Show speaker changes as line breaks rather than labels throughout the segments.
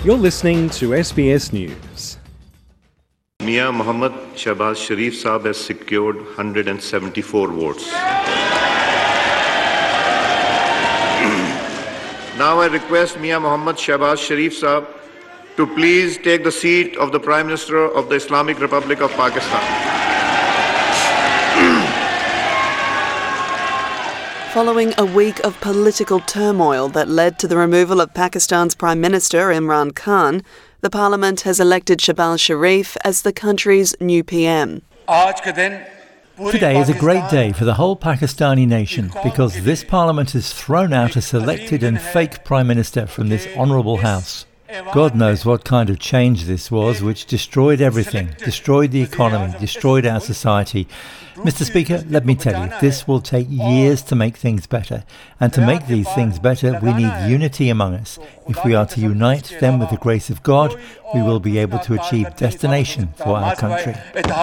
You're listening to SBS News.
Mia Mohammad Shahbaz Sharif Saab has secured 174 votes. Now I request Mia Mohammad Shahbaz Sharif Saab to please take the seat of the Prime Minister of the Islamic Republic of Pakistan.
Following a week of political turmoil that led to the removal of Pakistan's Prime Minister Imran Khan, the Parliament has elected Shahbaz Sharif as the country's new PM.
Today is a great day for the whole Pakistani nation because this Parliament has thrown out a selected and fake Prime Minister from this honourable House. God knows what kind of change this was, which destroyed everything, destroyed the economy, destroyed our society. Mr. Speaker, let me tell you, this will take years to make things better. And to make these things better, we need unity among us. If we are to unite, then with the grace of God, we will be able to achieve destination for our country.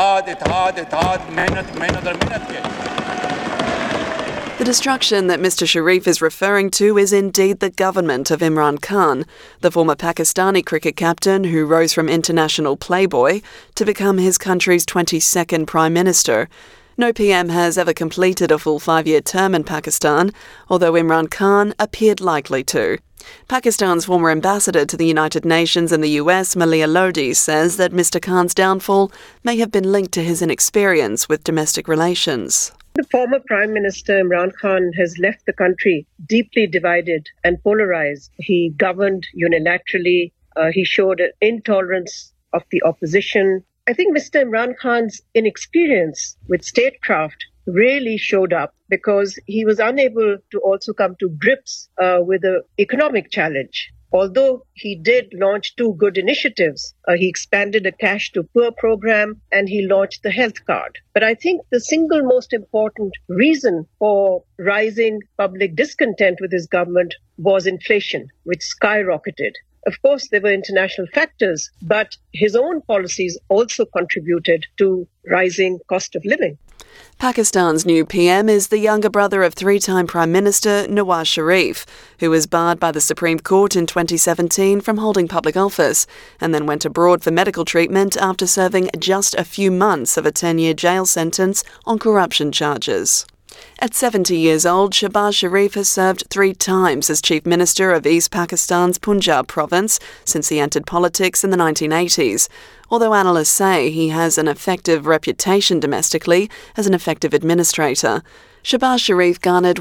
The destruction that Mr. Sharif is referring to is indeed the government of Imran Khan, the former Pakistani cricket captain who rose from international playboy to become his country's 22nd Prime Minister. No PM has ever completed a full 5-year term in Pakistan, although Imran Khan appeared likely to. Pakistan's former ambassador to the United Nations in the US, Malia Lodi, says that Mr. Khan's downfall may have been linked to his inexperience with domestic relations.
The former Prime Minister Imran Khan has left the country deeply divided and polarized. He governed unilaterally. He showed an intolerance of the opposition. I think Mr. Imran Khan's inexperience with statecraft really showed up because he was unable to also come to grips with the economic challenge. Although he did launch 2 good initiatives, he expanded a cash to poor program and he launched the health card. But I think the single most important reason for rising public discontent with his government was inflation, which skyrocketed. Of course, there were international factors, but his own policies also contributed to rising cost of living.
Pakistan's new PM is the younger brother of 3-time Prime Minister Nawaz Sharif, who was barred by the Supreme Court in 2017 from holding public office and then went abroad for medical treatment after serving just a few months of a 10-year jail sentence on corruption charges. At 70 years old, Shahbaz Sharif has served 3 times as Chief Minister of East Pakistan's Punjab province since he entered politics in the 1980s, although analysts say he has an effective reputation domestically as an effective administrator. Shahbaz Sharif garnered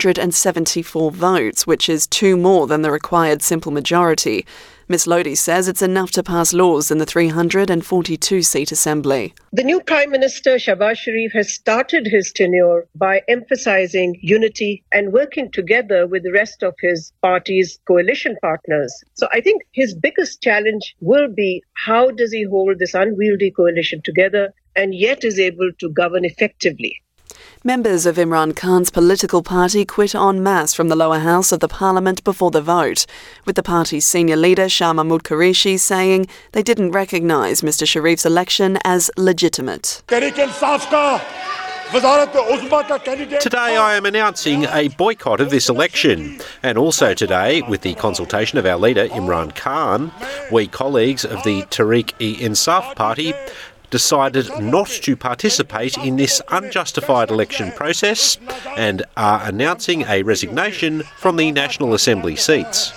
174 votes, which is 2 more than the required simple majority. Ms. Lodi says it's enough to pass laws in the 342-seat assembly.
The new Prime Minister, Shahbaz Sharif, has started his tenure by emphasizing unity and working together with the rest of his party's coalition partners. So I think his biggest challenge will be how does he hold this unwieldy coalition together and yet is able to govern effectively.
Members of Imran Khan's political party quit en masse from the lower house of the parliament before the vote, with the party's senior leader Shah Mahmood Qureshi saying they didn't recognise Mr. Sharif's election as legitimate.
Today I am announcing a boycott of this election. And also today, with the consultation of our leader Imran Khan, we colleagues of the Tehreek-e-Insaf party decided not to participate in this unjustified election process and are announcing a resignation from the National Assembly seats.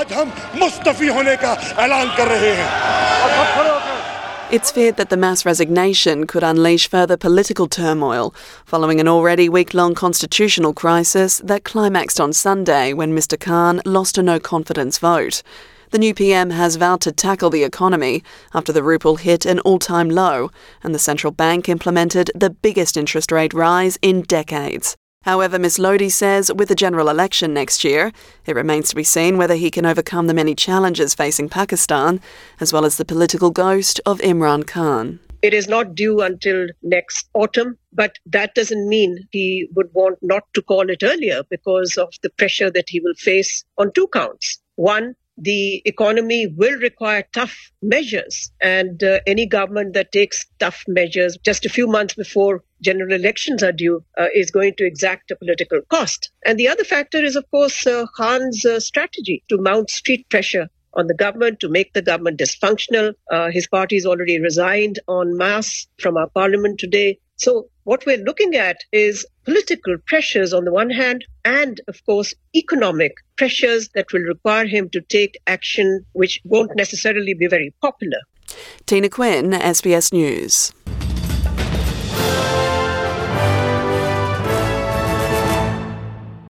It's feared that the mass resignation could unleash further political turmoil, following an already week-long constitutional crisis that climaxed on Sunday when Mr. Khan lost a no-confidence vote. The new PM has vowed to tackle the economy after the rupee hit an all-time low and the central bank implemented the biggest interest rate rise in decades. However, Ms. Lodi says with the general election next year, it remains to be seen whether he can overcome the many challenges facing Pakistan, as well as the political ghost of Imran Khan.
It is not due until next autumn, but that doesn't mean he would want not to call it earlier because of the pressure that he will face on 2 counts. One, the economy will require tough measures, and any government that takes tough measures just a few months before general elections are due is going to exact a political cost. And the other factor is, of course, Khan's strategy to mount street pressure on the government to make the government dysfunctional. His party's already resigned en masse from our parliament today. So what we're looking at is political pressures on the one hand, and of course economic pressures that will require him to take action which won't necessarily be very popular.
Tina Quinn, SBS News.